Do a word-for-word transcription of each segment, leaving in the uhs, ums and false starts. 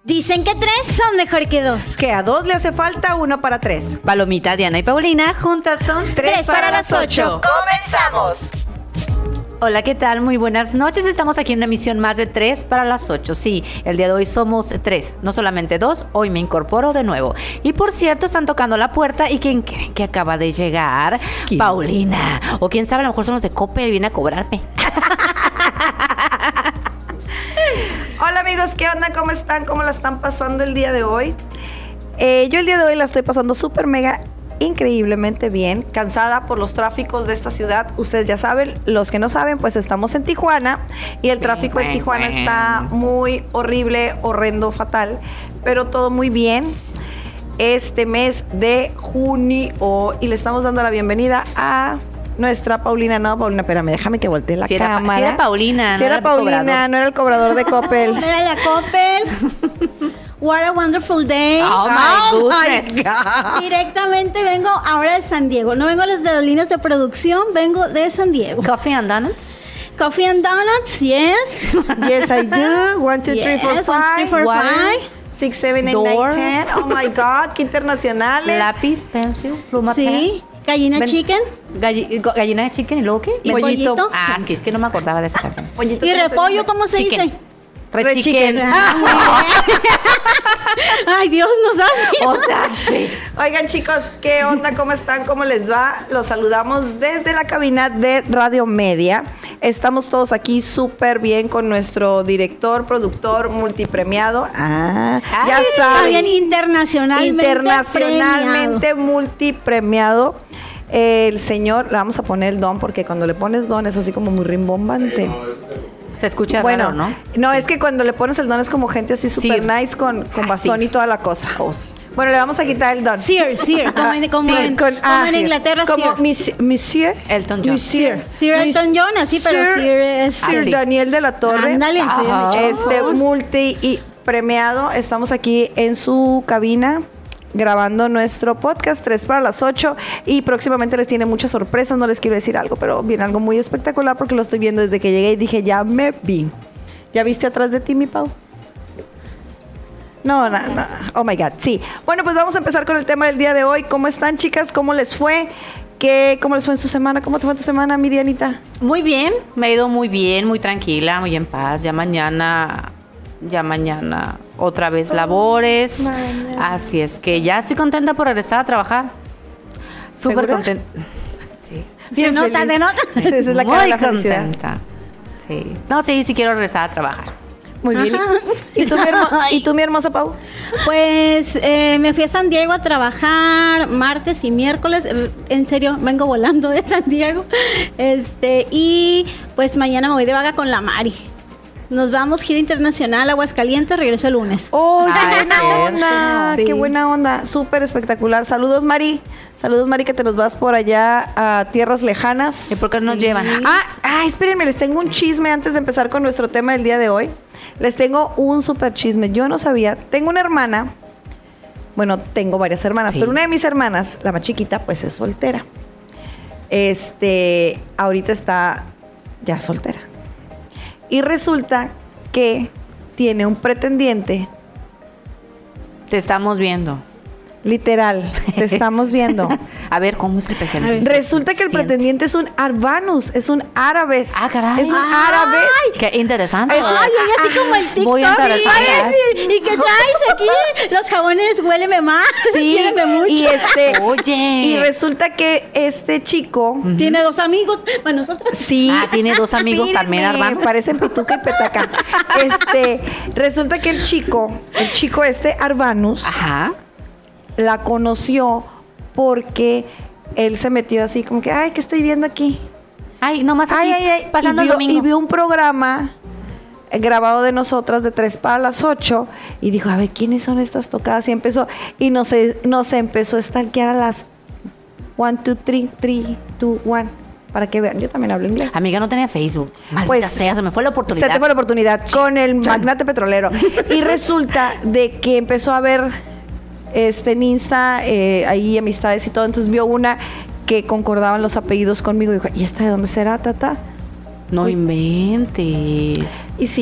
Dicen que tres son mejor que dos. Que a dos le hace falta uno para tres. Palomita, Diana y Paulina juntas son tres, tres para, para las ocho. ¡Comenzamos! Hola, ¿qué tal? Muy buenas noches. Estamos aquí en una emisión más de tres para las ocho. Sí, el día de hoy somos tres, no solamente dos. Hoy me incorporo de nuevo. Y por cierto, están tocando la puerta. ¿Y quién creen que acaba de llegar? ¿Quién? Paulina. O quién sabe, a lo mejor son los de Coppel y viene a cobrarme. Hola amigos, ¿qué onda? ¿Cómo están? ¿Cómo la están pasando el día de hoy? Eh, yo el día de hoy la estoy pasando súper mega increíblemente bien, cansada por los tráficos de esta ciudad. Ustedes ya saben, los que no saben, pues estamos en Tijuana y el tráfico en Tijuana está muy horrible, horrendo, fatal, pero todo muy bien. Este mes de junio y le estamos dando la bienvenida a nuestra Paulina. No, Paulina, espérame, déjame que voltee la si cámara. Era, si era Paulina. Si no era, era Paulina, cobrador. no era el cobrador de Coppel. No era la Coppel. What a wonderful day. Oh, my goodness. my God. Directamente vengo ahora de San Diego. No vengo a las líneas de producción, vengo de San Diego. Coffee and donuts. Coffee and donuts, yes. Yes, I do. One, two, three, four, Yes, one, three, five. four, Water. five. Six, seven, eight, Door. nine, ten. Oh my God, qué internacionales. Lápiz, pencil, pluma. Sí. Gallina Ven- chicken. Galli- go- gallina de chicken y luego qué? Y Pollito. pollito. Ah, sí, es que no me acordaba de esa canción. Pollito, Y ¿cómo se repollo, dice? ¿cómo se Chicken. dice? Red Red chicken. chicken. Ah, muy bien. Ay, Dios nos ha. O sea, sí. Oigan chicos, ¿qué onda? ¿Cómo están? ¿Cómo les va? Los saludamos desde la cabina de Radio Media. Estamos todos aquí súper bien con nuestro director, productor, multipremiado. Ah, Ay, ya Está saben. bien internacionalmente. Internacionalmente multipremiado. El señor, le vamos a poner el don porque cuando le pones don es así como muy rimbombante. Se escucha Bueno, raro, ¿no? no, es que cuando le pones el don es como gente así super Sí. nice con, con Ah, bastón sí. y toda la cosa. Oh, sí. Bueno, le vamos a quitar el don. Sir, Sir, como en, como Sí, en, con- como ah, en sí. Inglaterra, Como Sir. mis- Monsieur. Elton John. Monsieur. Sir Elton John, así, pero Sir es- Sir Ah, sí. Daniel de la Torre. Ándale, sí, Ajá. me Este echó. multi y premiado. Estamos aquí en su cabina grabando nuestro podcast tres para las ocho y próximamente les tiene muchas sorpresas. No les quiero decir algo, pero viene algo muy espectacular porque lo estoy viendo desde que llegué y dije, ya me vi. ¿Ya viste atrás de ti, mi Pau? No, no, no. Oh my God, sí. Bueno, pues vamos a empezar con el tema del día de hoy. ¿Cómo están, chicas? ¿Cómo les fue? ¿Qué, ¿Cómo les fue en su semana? ¿Cómo te fue en tu semana, mi Dianita? Muy bien, me ha ido muy bien, muy tranquila, muy en paz. Ya mañana, ya mañana otra vez labores. mañana. Así es que ya estoy contenta por regresar a trabajar. Súper ¿Segura? contenta. Sí. Bien nota, feliz. se nota. Esa es la cara de Muy la felicidad. contenta. Sí. No, sí, sí quiero regresar a trabajar. Muy bien. Ajá. ¿Y tú, mi, hermo- ¿Y tú, mi hermosa Pau? Pues eh, me fui a San Diego a trabajar martes y miércoles. R- En serio, vengo volando de San Diego. Este, y pues mañana me voy de vaga con la Mari. Nos vamos, gira internacional, Aguascalientes, regreso el lunes. ¡Oh, Ah, qué es buena cierto. onda! Sí. ¡Qué buena onda! Súper espectacular. Saludos, Mari. Saludos, Mari, que te nos vas por allá a tierras lejanas. ¿Y por qué no nos llevan? Ah, ah, espérenme, les tengo un chisme antes de empezar con nuestro tema del día de hoy. Les tengo un súper chisme. Yo no sabía. Tengo una hermana. Bueno, tengo varias hermanas, Sí. pero una de mis hermanas, la más chiquita, pues es soltera. Este, ahorita está ya soltera. Y resulta que tiene un pretendiente, Te estamos viendo. literal, te estamos viendo. A ver, ¿cómo es el presidente? Resulta que el pretendiente es un arbanus, es un árabes. Ah, caray. Es un Ay. árabe. Qué interesante. Es- Ay, ay, así como el TikTok. Muy interesante. Ay, sí, ¿y qué traes aquí? Los jabones, huéleme más, Sí, quiéreme mucho. y este, Oye. y resulta que este chico, Tiene dos amigos, para nosotros. sí, Ah, tiene dos amigos también, Mírenme, Armando. parecen pituca y petaca. Este, resulta que el chico, el chico este Arbanus, Ajá. la conoció porque él se metió así como que, ay, ¿qué estoy viendo aquí? Ay, nomás aquí, Ay, ay, ay. pasando y, el vio, domingo. y vio un programa eh, grabado de nosotras de tres para las ocho y dijo, a ver, ¿quiénes son estas tocadas? Y empezó, y nos, eh, nos empezó a stalkear a las one, two, three, three, two, one, para que vean. Yo también hablo inglés. Amiga, no tenía Facebook. Maldita Pues, sea, se me fue la oportunidad. Se te fue la oportunidad con el magnate petrolero. Y resulta de que empezó a ver este en Insta, eh, ahí amistades y todo. Entonces vio una que concordaban los apellidos conmigo y dijo, ¿y esta de dónde será, tata? No inventes. Y sí,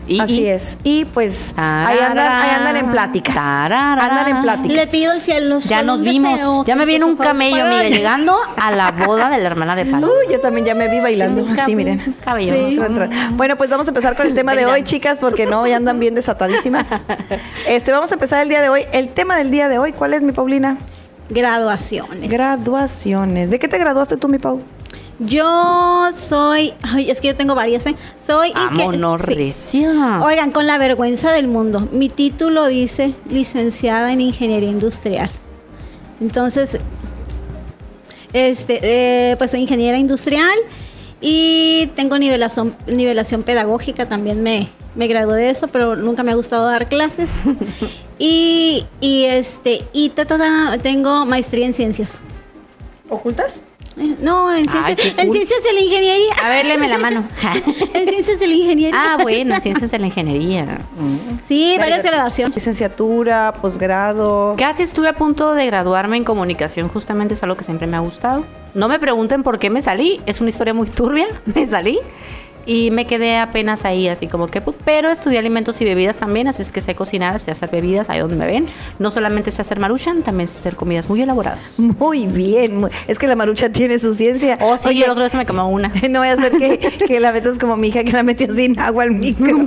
Y, Así y- es. Y pues ahí andan, ahí andan en pláticas. Tararara. Andan en pláticas. Le pido al cielo. Ya solo nos un vimos. deseo, Ya me que viene tus un ojos camello, fueran- mire, llegando a la boda de la hermana de Palo. Uy, yo también ya me vi bailando Un así, cab- miren. un cabello. Sí. Tran, tran. Bueno, pues vamos a empezar con el tema de hoy, chicas, porque no, ya andan bien desatadísimas. Este, vamos a empezar el día de hoy. El tema del día de hoy, ¿cuál es, mi Paulina? Graduaciones. Graduaciones. ¿De qué te graduaste tú, mi Pau? Yo soy, ay, es que yo tengo varias, ¿eh? Soy inge- Vámonos, sí. recia. Oigan, con la vergüenza del mundo. Mi título dice licenciada en ingeniería industrial. Entonces, este, eh, pues soy ingeniera industrial y tengo nivelación, nivelación pedagógica. También me, me gradué de eso, pero nunca me ha gustado dar clases. y, y este, y ta, ta, ta, tengo maestría en ciencias. ¿Ocultas? Eh, No, en Ay, ciencias, qué en cool. ciencias de la ingeniería. A ver, léeme la mano. En ciencias de la ingeniería. Ah, bueno, ciencias de la ingeniería. Sí, varias graduaciones. Licenciatura, posgrado. Casi estuve a punto de graduarme en comunicación, justamente es algo que siempre me ha gustado. No me pregunten por qué me salí, es una historia muy turbia, me salí y me quedé apenas ahí, así como que, pues, pero estudié alimentos y bebidas también, así es que sé cocinar, sé hacer bebidas, ahí donde me ven. No solamente sé hacer maruchan, también sé hacer comidas muy elaboradas. Muy bien. muy- Es que la marucha tiene su ciencia. Oh, sí, Oye, el otro día se me quemó una. no voy a hacer que, que la metas como mi hija que la metió sin agua al micro.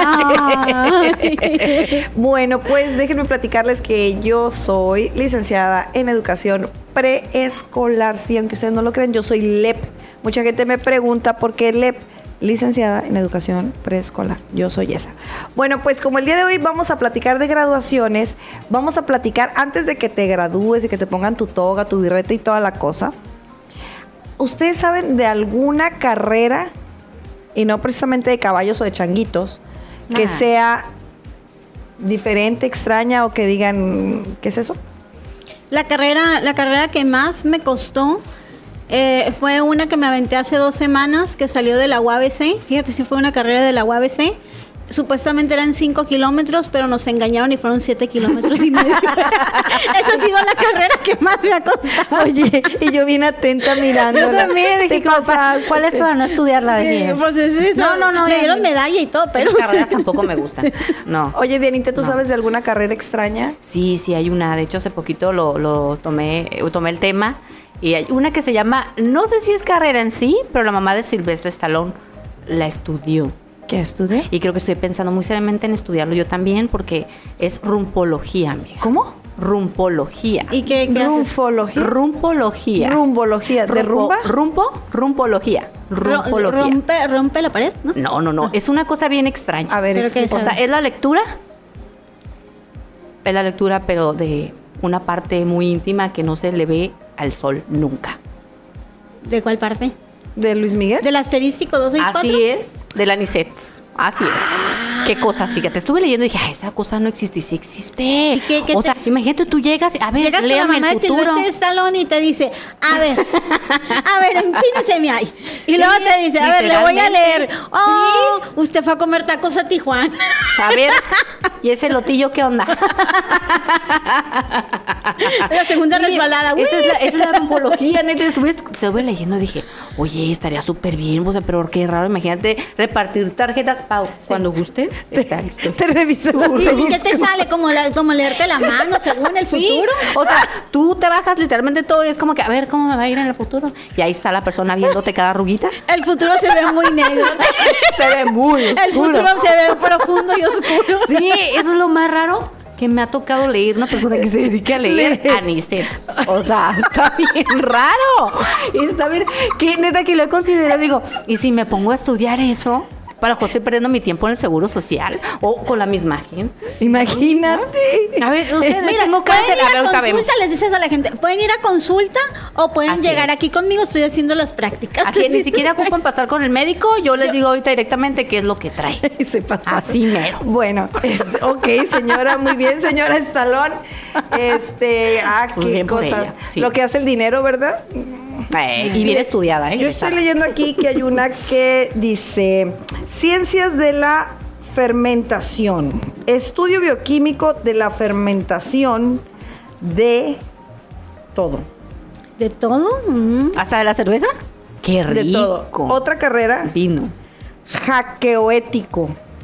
Ay. Bueno, pues déjenme platicarles que yo soy licenciada en educación preescolar. Sí, aunque ustedes no lo crean, yo soy L E P. Mucha gente me pregunta por qué L E P. Licenciada en educación preescolar. Yo soy esa. Bueno, pues como el día de hoy vamos a platicar de graduaciones, vamos a platicar antes de que te gradúes y que te pongan tu toga, tu birrete y toda la cosa. ¿Ustedes saben de alguna carrera, y no precisamente de caballos o de changuitos, que Ah. sea diferente, extraña o que digan, ¿qué es eso? La carrera, la carrera que más me costó eh, fue una que me aventé hace dos semanas, que salió de la U A B C. Fíjate, si fue una carrera de la U A B C. Supuestamente eran cinco kilómetros, pero nos engañaron y fueron siete kilómetros y medio. Esa ha sido la carrera que más me ha costado. Oye, y yo bien atenta mirando. Yo también Te dije, como, pa- pasaste. ¿cuál es para no estudiarla? Sí, Dije, pues es eso. No, no, no, Me ya- dieron medalla y todo, pero... Esas carreras tampoco me gustan. No. Oye, Dianita, ¿tú No. sabes de alguna carrera extraña? Sí, sí, hay una. De hecho, hace poquito lo, lo tomé, eh, tomé el tema. Y hay una que se llama, no sé si es carrera en sí, pero la mamá de Silvestre Stallone la estudió. ¿Qué estudié? Y creo que estoy pensando muy seriamente en estudiarlo yo también, porque es rumpología, amiga. ¿Cómo? Rumpología. ¿Y qué, qué haces? Rumfología. Rumpología. Rumbología. ¿De Rumpo- rumba? Rumpo, rumpología. Ro- Rumpología. rompe, rompe la pared, ¿no? No, no, no. Es una cosa bien extraña. A ver, Pero ¿qué explica. O sea, es la lectura. Es la lectura, pero de una parte muy íntima que no se le ve al sol nunca. ¿De cuál parte? ¿De Luis Miguel? ¿Del asterístico doscientos sesenta y cuatro? Así es, de la Anisets. Así es. ¿Qué cosas? Fíjate, estuve leyendo y dije, "Ay, esa cosa no existe", y sí existe. ¿Y qué- qué o te- sea, imagínate, tú llegas, a ver, Llegas con la léame mamá el de futuro. Silvestre Stallone y te dice, a ver, a ver, empínese ahí. Y luego Sí, te dice, a ver, le voy a leer. literalmente. Oh, usted fue a comer tacos a Tijuana. A ver, ¿y ese lotillo qué onda? La segunda Sí, resbalada. Esa es la, esa es la ¡Uy! rumpología, neta. Estuve, estuve leyendo y dije, oye, estaría súper bien, o sea, pero qué raro, imagínate repartir tarjetas, Pau, cuando gustes. Está listo. Te revisé la ¿Y, y qué te sale? Como, la- como leerte la mano según el Sí, futuro. o sea, tú te bajas literalmente todo y es como que, a ver, ¿cómo me va a ir en el futuro? Y ahí está la persona viéndote cada arruguita. El futuro se ve muy negro. Se ve muy oscuro. El futuro se ve profundo y oscuro. Sí, eso es lo más raro que me ha tocado leer una persona que se dedique a leer Lee. Anicet. O sea, está bien raro. Y está bien, que neta que lo he considerado, digo, ¿y si me pongo a estudiar eso? Para que estoy perdiendo mi tiempo en el seguro social o con la misma gente. Imagínate. A ver, ustedes Mira, tengo pueden cáncer. ir A a ver, ahorita vemos. consulta, les dices a la gente, pueden ir a consulta o pueden Así llegar es. aquí conmigo, estoy haciendo las prácticas. A quien ni siquiera ocupan pasar con el médico, yo les digo ahorita directamente qué es lo que trae. Se pasaron. Así mero. Bueno, este, ok, señora, muy bien, señora Estalón. Este, ah, Muy qué bien por cosas. ella, sí. Lo que hace el dinero, ¿verdad? Eh, y bien estudiada, ¿eh? Yo estoy leyendo aquí que hay una que dice Ciencias de la fermentación. Estudio bioquímico de la fermentación de todo. ¿De todo? Mm. ¿Hasta de la cerveza? Qué rico. De todo. Otra carrera, Vino. hackeoético.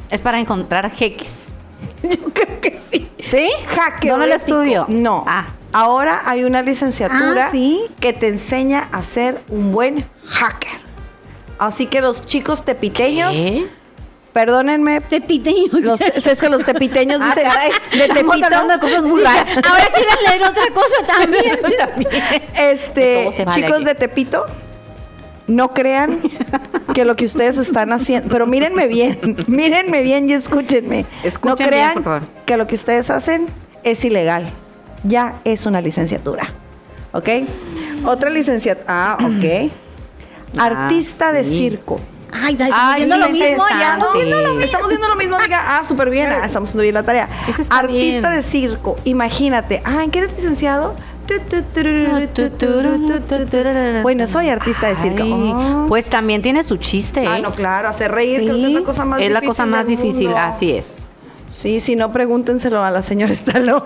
Es para encontrar jeques. Yo creo que sí. ¿Sí? Hackeo ¿Dónde lo ético. estudio? No. Ah. Ahora hay una licenciatura Ah, ¿sí? que te enseña a ser un buen hacker. Así que los chicos tepiteños, ¿Qué? perdónenme, Tepiteño. los, es que los tepiteños Ah, dicen caray. de Estamos Tepito. hablando de cosas muy raras. Ahora quieren leer otra cosa también. También. Este, Todo se vale chicos aquí. de Tepito, no crean que lo que ustedes están haciendo, pero mírenme bien, mírenme bien y escúchenme. Escuchen no bien, crean por favor. que lo que ustedes hacen es ilegal. Ya es una licenciatura. ¿Ok? Otra licenciatura. Ah, ok. Ah, Artista de sí. circo. Ay, da- estamos Ay, viendo lo mismo. licenciado. estamos viendo lo mismo. Estamos haciendo lo mismo, amiga. Ah, súper bien. Ah, estamos haciendo bien la tarea. Eso está Artista bien. de circo. Imagínate. Ah, ¿en qué eres licenciado? Tu, tu, tururu, tu, tururu, tu, tu. Bueno, soy artista de circo. Ay, Oh. Pues también tiene su chiste, ¿eh? Ah, no, claro, hacer reír creo que es la cosa más es difícil. la cosa más del difícil, mundo. así es. Sí, si no, pregúntenselo a la señora Stallone.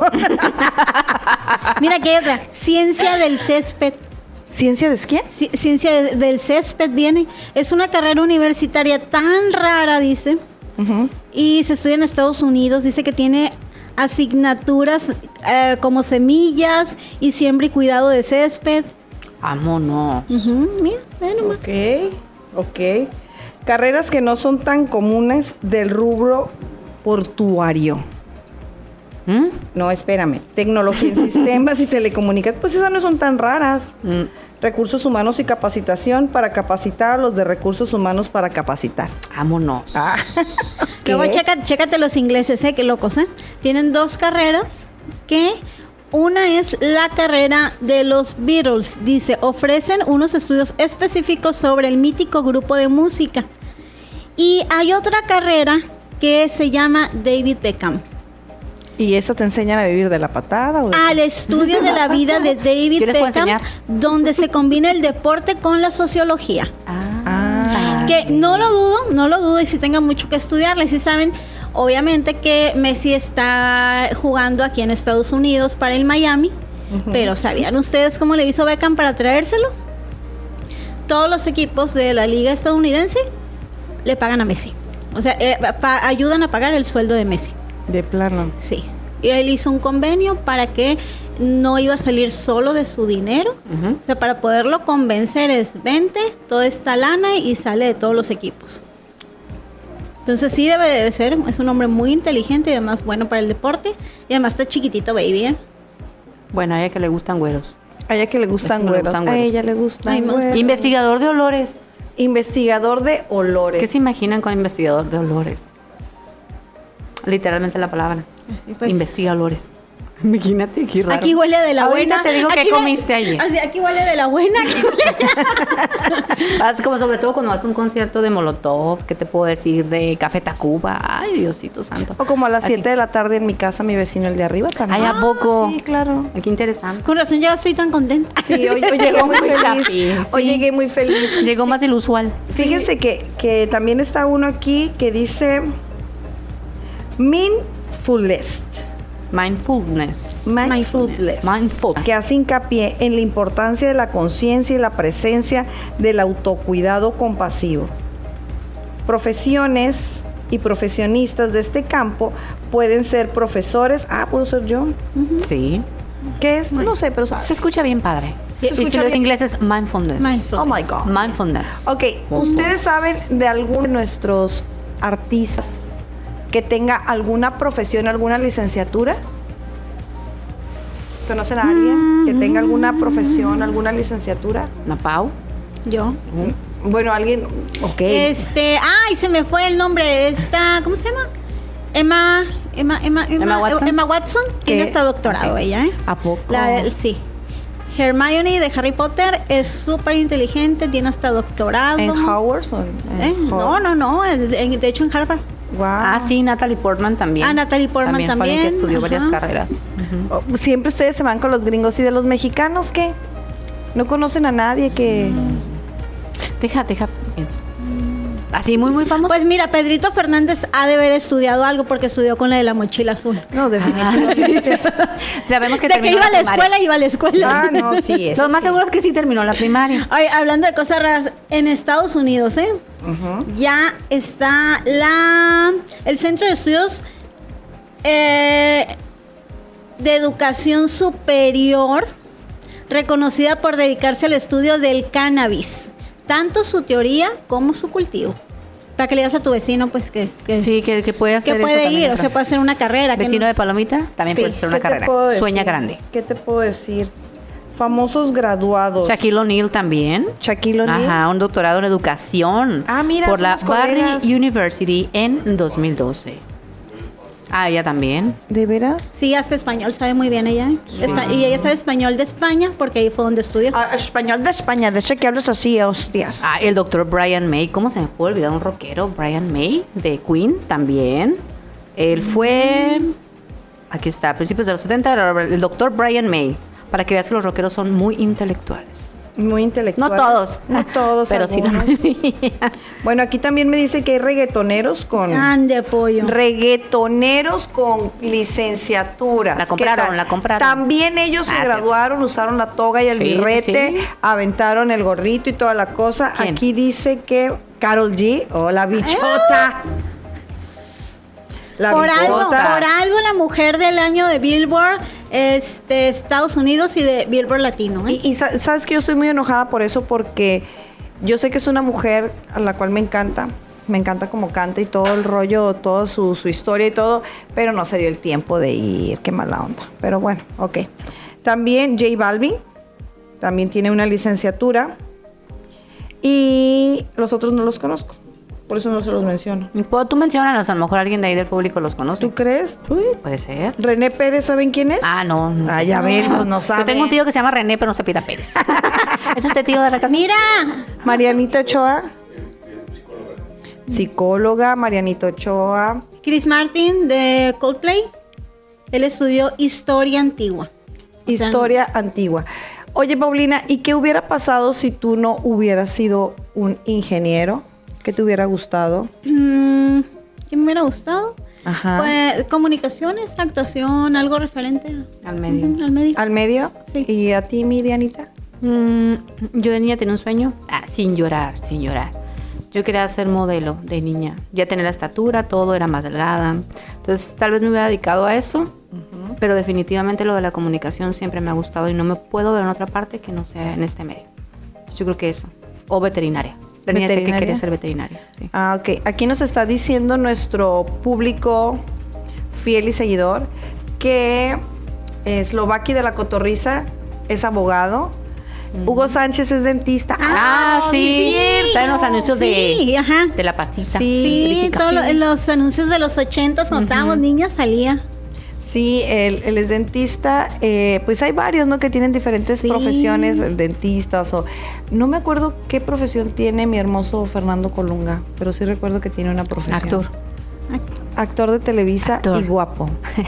Mira que hay otra. Ciencia del césped. ¿Ciencia de qué? Ci- Ciencia de- del césped viene. Es una carrera universitaria tan rara, dice. Ujú. Y se estudia en Estados Unidos. Dice que tiene asignaturas eh, como semillas y siembra y cuidado de césped. Vámonos. Ujú, mira, ve nomás. Ok, ok. Carreras que no son tan comunes del rubro portuario. ¿Mm? No, espérame. Tecnología en sistemas y telecomunicaciones. Pues esas no son tan raras. Mm. Recursos humanos y capacitación para capacitar a los de recursos humanos para capacitar. Vámonos. Ah. Luego ¿Qué? checa, chécate los ingleses, ¿eh? Qué locos, ¿eh? Tienen dos carreras que una es la carrera de los Beatles. Dice, ofrecen unos estudios específicos sobre el mítico grupo de música. Y hay otra carrera que se llama David Beckham. ¿Y eso te enseñan a vivir de la patada? O de Al qué? estudio de la vida de David ¿Qué les puedo Beckham, enseñar? donde se combina el deporte con la sociología. Ah. Que no lo dudo, no lo dudo y si tenga mucho que estudiarle. Si saben, obviamente que Messi está jugando aquí en Estados Unidos para el Miami, pero ¿sabían ustedes cómo le hizo Beckham para traérselo? Todos los equipos de la liga estadounidense le pagan a Messi. O sea, eh, pa- ayudan a pagar el sueldo de Messi. De plano. Sí. Y él hizo un convenio para que no iba a salir solo de su dinero. Ujú. O sea, para poderlo convencer es vente toda esta lana y sale de todos los equipos. Entonces sí debe de ser, es un hombre muy inteligente y además bueno para el deporte. Y además está chiquitito, baby, ¿eh? Bueno, a ella que le gustan güeros. A ella que le gustan Sí, me güeros. gustan A güeros. ella le gustan Ay, me gusta. güeros. Investigador de olores. Investigador de olores. ¿Qué se imaginan con investigador de olores? Literalmente la palabra. Así pues. Investiga olores. Imagínate qué raro. Aquí huele de la Ahorita buena. te digo qué Aquí de- comiste ayer. Así, aquí huele de la buena. Aquí huele- Así como sobre todo cuando vas a un concierto de Molotov, ¿qué te puedo decir? De Café Tacuba. Ay, Diosito santo. O como a las Así. siete de la tarde en mi casa, mi vecino, el de arriba también. Ay, ¿a poco? Sí, claro. Ay, qué interesante. Con razón ya estoy tan contenta. Sí, hoy, hoy llegué muy Muy feliz. chapín, Hoy sí. llegué muy feliz. Llegó más del usual. Fíjense que, que también está uno aquí que dice Mindfulness. Mindfulness. Mindfulness. Mindful. Que hace hincapié en la importancia de la conciencia y la presencia del autocuidado compasivo. Profesiones y profesionistas de este campo pueden ser profesores. Ah, ¿puedo ser yo? Sí. ¿Qué es? No sé, pero sabes. Se escucha bien padre. Se Y si escucha lo es bien. inglés es mindfulness. Mindful. Oh my God. Mindfulness. Ok, ¿ustedes saben de alguno de nuestros artistas que tenga alguna profesión, alguna licenciatura? ¿Conocen a alguien que tenga alguna profesión, alguna licenciatura? Napau. Yo. Bueno, alguien, ok. Este, ay, se me fue el nombre. Esta, ¿cómo se llama? Emma, Emma, Emma, Emma, Emma Watson. Emma Watson tiene ¿Qué? hasta doctorado ella, ¿eh? ¿A poco? La- sí. Hermione de Harry Potter es súper inteligente, tiene hasta doctorado. ¿En Howard o en ¿Eh? No, no, no, en- de hecho en Harvard. Wow. Ah, sí, Natalie Portman también. Ah, Natalie Portman Fue alguien también, que estudió varias ajá. carreras. Ujú. Oh, siempre ustedes se van con los gringos. ¿Y de los mexicanos qué? ¿No conocen a nadie que...? Deja, deja, pienso. Así, muy, muy famoso. Pues mira, Pedrito Fernández ha de haber estudiado algo porque estudió con la de la mochila azul. No, definitivamente. Sabemos que De que terminó iba a la primaria. escuela, iba a la escuela. Ah, no, sí, eso Lo más sí. seguro es que sí terminó la primaria. Ay, hablando de cosas raras, en Estados Unidos, ¿eh? Ujú. Ya está la el Centro de Estudios eh, de Educación Superior, reconocida por dedicarse al estudio del cannabis, tanto su teoría como su cultivo. Para que le digas a tu vecino, pues que, que, Sí, que, que puede hacer que eso puede también ir, otra. o sea, puede hacer una carrera. que Vecino no- de Palomita, también Sí. puede hacer una ¿Qué te carrera. puedo Sueña decir? grande. ¿Qué te puedo decir? Famosos graduados. Shaquille O'Neal también. Shaquille O'Neal. Ajá, un doctorado en educación. Ah, mira, por la somos Barry colegas. University en dos mil doce. Ah, ella también. ¿De veras? Sí, hace español, sabe muy bien ella. ¿eh? Espa- y ella sabe español de España porque ahí fue donde estudió. Ah, español de España, de ese que hablas así, hostias. Ah, el doctor Brian May. ¿Cómo se me puede olvidar un rockero? Brian May, de Queen, también. Él fue... Aquí está, a principios de los setenta, el doctor Brian May. Para que veas que los rockeros son muy intelectuales. Muy intelectual. No todos. No todos, Pero sí la algunos. mayoría. Bueno, aquí también me dice que hay reggaetoneros con... Ande pollo. Reggaetoneros con licenciaturas. La ¿Qué compraron, tal? la compraron. También ellos Ah, se sí. graduaron, usaron la toga y el Sí, birrete, sí, sí. aventaron el gorrito y toda la cosa. ¿Quién? Aquí dice que Karol G, o la bichota. La por algo, bichota. por algo la mujer del año de Billboard, este, Estados Unidos y de Billboard Latino. ¿eh? Y, y sa- sabes que yo estoy muy enojada por eso porque yo sé que es una mujer a la cual me encanta. Me encanta cómo canta y todo el rollo, toda su, su historia y todo, pero no se dio el tiempo de ir. Qué mala onda. Pero bueno, ok. También J Balvin, también tiene una licenciatura. Y los otros no los conozco. Por eso no se los menciono. Y puedo- Tú mencionas, a lo mejor alguien de ahí del público los conoce. ¿Tú crees? Uy, puede ser. René Pérez, ¿saben quién es? Ah, no. no Ah, sé. ya ven, pues no saben. Yo tengo un tío que se llama René, pero no se pida Pérez. ¿Es usted tío de la casa? Mira, Marianita Ochoa. Psicóloga, Marianita Ochoa. Chris Martin de Coldplay, él estudió historia antigua. O sea, Historia antigua. Oye, Paulina, ¿y qué hubiera pasado si tú no hubieras sido un ingeniero? ¿Qué te hubiera gustado? mm, ¿qué me hubiera gustado? Ajá. Pues comunicaciones, actuación, algo referente a- Al medio. Ujú, al medio. ¿Al medio? Sí. ¿Y a ti, mi Dianita? Mm, yo de niña tenía un sueño. Ah, sin llorar, sin llorar. Yo quería ser modelo de niña. Ya tenía la estatura, todo era más delgada. Entonces, tal vez me hubiera dedicado a eso. Pero definitivamente lo de la comunicación siempre me ha gustado y no me puedo ver en otra parte que no sea en este medio. Entonces, yo creo que eso. O veterinaria. De niña sé que ¿Veterinaria? quería ser veterinaria. Sí. Ah, ok. Aquí nos está diciendo nuestro público fiel y seguidor que Eslovaki de la Cotorriza es abogado. Hugo Sánchez es dentista. Ah, sí. Traen los anuncios de, Sí, ajá. de la pastita. Sí, Verifica. todos lo- los anuncios de los ochentas cuando estábamos niñas salía. Sí, él, él es dentista. Eh, pues hay varios, ¿no? Que tienen diferentes Sí. profesiones, dentistas o... No me acuerdo qué profesión tiene mi hermoso Fernando Colunga, pero sí recuerdo que tiene una profesión. Actor. Actor de Televisa Actor. y guapo.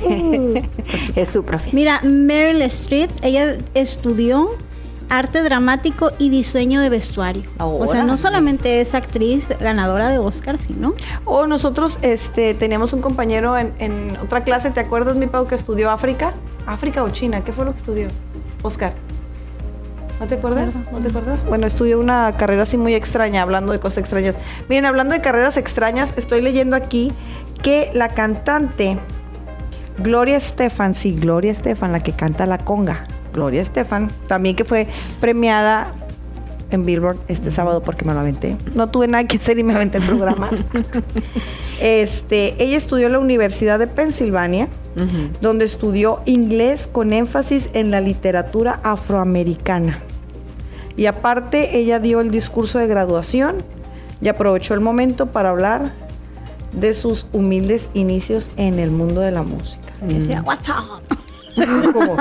Es su profesión. Mira, Meryl Streep, ella estudió arte dramático y diseño de vestuario. O sea, Órale. no solamente es actriz ganadora de Oscar, sino O nosotros este, teníamos un compañero en, en otra clase, ¿te acuerdas, mi Pau, que estudió África? ¿África o China? ¿Qué fue lo que estudió? Oscar. ¿No te acuerdas? ¿No te acuerdas? Bueno, estudió una carrera así muy extraña, hablando de cosas extrañas. Miren, hablando de carreras extrañas, estoy leyendo aquí que la cantante Gloria Estefan, sí, Gloria Estefan, la que canta la conga, Gloria Estefan, también que fue premiada en Billboard este sábado porque me lo aventé. No tuve nada que hacer y me aventé el programa. Este, ella estudió en la Universidad de Pensilvania, Ujú. donde estudió inglés con énfasis en la literatura afroamericana. Y aparte, ella dio el discurso de graduación y aprovechó el momento para hablar de sus humildes inicios en el mundo de la música. que decía, "What's up?". Como,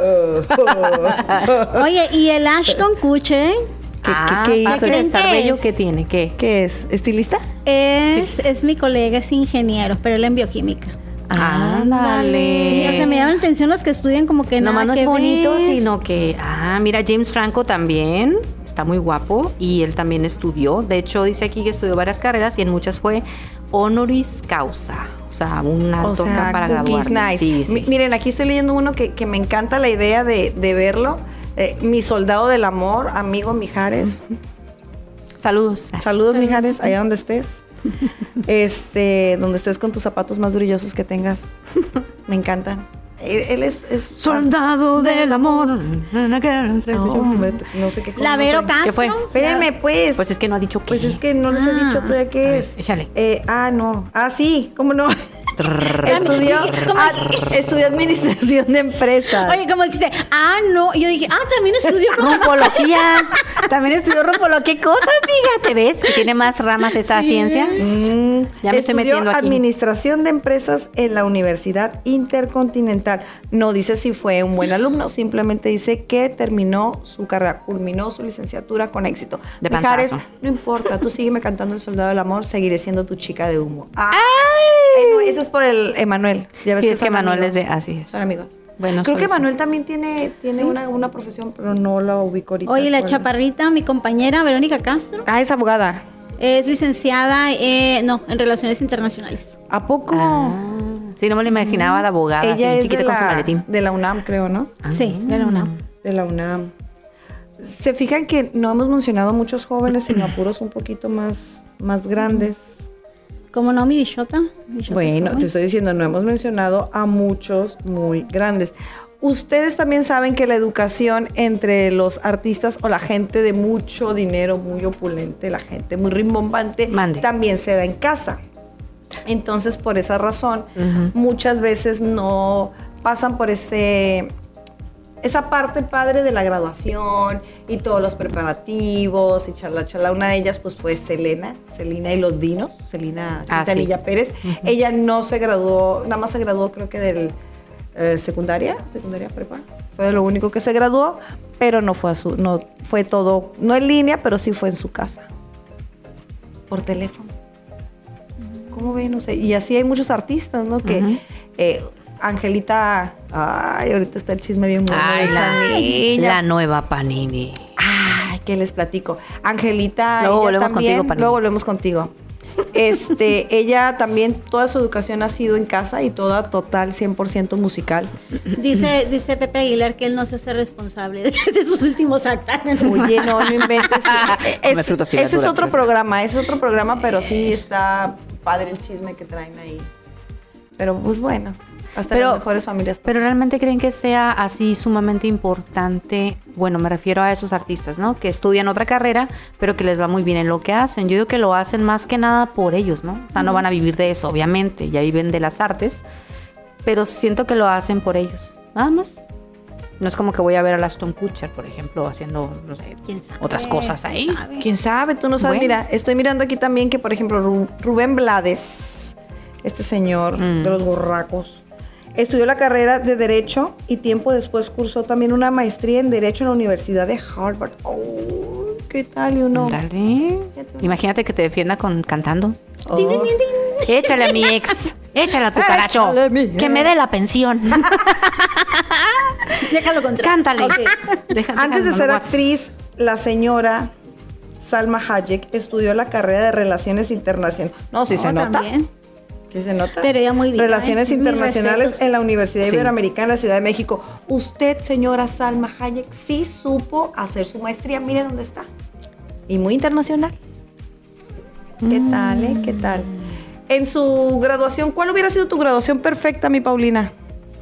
Oye, y el Ashton Kutcher ¿Qué, Ah, qué, qué aparte hizo? de ¿Creen estar que bello, es? ¿qué tiene? ¿Qué? ¿Qué es? ¿Estilista? es, es mi colega, es ingeniero, pero él en bioquímica. Ándale. Sí, o sea, me llaman la atención los que estudian como que Nomás no nada es que bonito, ver. sino que, ah, mira, James Franco también está muy guapo y él también estudió. De hecho, dice aquí que estudió varias carreras y en muchas fue honoris causa. O sea, una O toca sea, para cookies graduar. nice. Sí, sí. Mi- miren, aquí estoy leyendo uno que, que me encanta la idea de, de verlo. Eh, Mi soldado del amor, amigo Mijares. Saludos. Saludos, Mijares, allá donde estés. Este, donde estés con tus zapatos más brillosos que tengas. Me encantan. Él, él es, es soldado del amor. No, hombre, no sé qué cosa. La Vero no Castro. ¿Qué fue? Espérenme, pues. Pues es que no ha dicho qué. Pues es que no les he Ah. dicho todavía qué A ver, es. échale. Eh, ah, no. Ah, sí, ¿cómo no? Trrr. Estudió, ¿Cómo? ad- estudió administración de empresas. Oye, como dijiste, ah, no. Y yo dije, ah, también estudió. Rumpología. También estudió rumpología. ¿Qué cosas? Fíjate, ¿ves? Que tiene más ramas esta Sí. ciencia. Mm, Ya me estoy estudió metiendo aquí. administración de empresas en la Universidad Intercontinental. No dice si fue un buen alumno, simplemente dice que terminó su carrera, culminó su licenciatura con éxito. De Mijares, panzazo. no importa, tú sígueme cantando El Soldado del Amor, seguiré siendo tu chica de humo. Ah, Ay, no, ese es por el Emanuel. Ya ves Sí, que es que son Manuel es amigos. de... Así es. Son amigos. Bueno, Creo soy que sí. Manuel también tiene, tiene una, una profesión, pero no la ubico ahorita. Oye, la ¿Cuál? chaparrita, mi compañera Verónica Castro, Ah, es abogada. es licenciada, eh, no, en Relaciones Internacionales. ¿A poco? Ah, sí, no me lo imaginaba de abogada. Ella así, es chiquita de con su la, maletín. de la UNAM, creo, ¿no? Sí, de la UNAM. De la UNAM. Se fijan que no hemos mencionado muchos jóvenes, sino a puros un poquito más, más grandes. ¿Cómo no, mi bichota? Bichota Bueno, joven. te estoy diciendo, no hemos mencionado a muchos muy grandes. Ustedes también saben que la educación entre los artistas o la gente de mucho dinero, muy opulente, la gente muy rimbombante, Mande. también se da en casa. Entonces, por esa razón, Ujú. muchas veces no pasan por ese esa parte padre de la graduación y todos los preparativos y charla, charla. Una de ellas pues fue Selena, Selena y los Dinos, Selena Ah, Quintanilla sí. Pérez. Ella no se graduó, nada más se graduó creo que del eh, secundaria, secundaria prepa. Fue de lo único que se graduó, pero no fue a su, no fue todo, no en línea, pero sí fue en su casa. Por teléfono. ¿Cómo ven? No sé. Y así hay muchos artistas, ¿no? Que Ujú. eh, Angelita, ay, ahorita está el chisme bien bueno de Ay, esa la, niña. la nueva Panini. Ay, ¿qué les platico? Angelita, Luego ella volvemos también, contigo, Panini. luego volvemos contigo. Este, ella también, toda su educación ha sido en casa y toda total cien por ciento musical. Dice, dice Pepe Aguilar que él no se hace responsable de, de sus últimos actos. Oye, no, no inventes. Es- Come frutas y ese es verduras. otro programa, ese es otro programa, pero sí está padre el chisme que traen ahí. Pero pues bueno, hasta Pero- las mejores familias. Pero realmente creen que sea así sumamente importante, bueno, me refiero a esos artistas, ¿no? Que estudian otra carrera, pero que les va muy bien en lo que hacen. Yo digo que lo hacen más que nada por ellos, ¿no? O sea, no van a vivir de eso, obviamente, ya viven de las artes, pero siento que lo hacen por ellos, nada más. No es como que voy a ver a Ashton Kutcher, por ejemplo, haciendo, no sé, ¿Quién sabe? otras cosas ahí. ¿Quién sabe? ¿Quién sabe? Tú no sabes. Bueno. Mira, estoy mirando aquí también que, por ejemplo, Ru- Rubén Blades, este señor Mm. de los borracos, estudió la carrera de Derecho y tiempo después cursó también una maestría en Derecho en la Universidad de Harvard. Oh, ¿qué tal? Y uno... Dale. Imagínate que te defienda con cantando. Oh. Din, din, din, din. Échale a mi ex. Échale a tu caracho. Échale a mi Que ex. me dé la pensión. Déjalo contra. Cántale. Ok. Deja- Antes de déjalo, ser no, actriz, la señora Salma Hayek estudió la carrera de Relaciones Internacionales. No, sí se No, nota. también. ¿Sí se nota? Pero ella muy bien, Relaciones ¿eh? Mis Internacionales respetos. en la Universidad Sí. Iberoamericana en la Ciudad de México. Usted, señora Salma Hayek, sí supo hacer su maestría. Mire dónde está. Y muy internacional. ¿Qué tal, eh? ¿Qué tal? En su graduación, ¿cuál hubiera sido tu graduación perfecta, mi Paulina?